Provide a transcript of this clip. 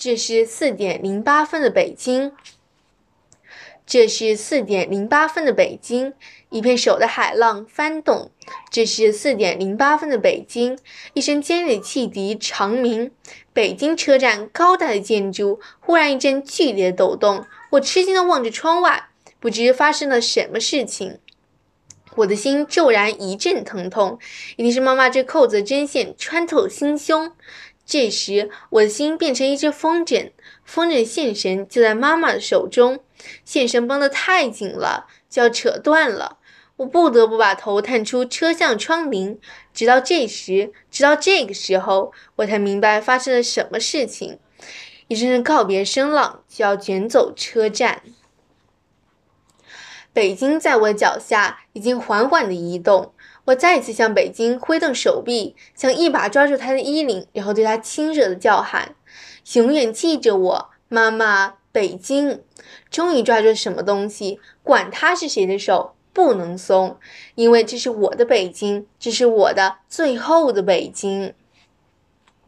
这是4点08分的北京。这是4点08分的北京，一片手的海浪翻动。这是4点08分的北京，一声尖锐汽笛长鸣。北京车站高大的建筑忽然一阵剧烈的抖动，我吃惊地望着窗外，不知发生了什么事情。我的心骤然一阵疼痛，一定是妈妈这扣子的针线穿透心胸。这时我的心变成一只风筝，风筝线绳就在妈妈的手中，线绳绷得太紧了，就要扯断了。我不得不把头探出车厢窗棂，直到这个时候，我才明白发生了什么事情。一阵阵告别声浪就要卷走车站。北京在我的脚下已经缓缓地移动，我再一次向北京挥动手臂，想一把抓住他的衣领，然后对他亲热地叫喊：永远记着我，妈妈，北京。终于抓住什么东西，管他是谁的手，不能松，因为这是我的北京，这是我的最后的北京。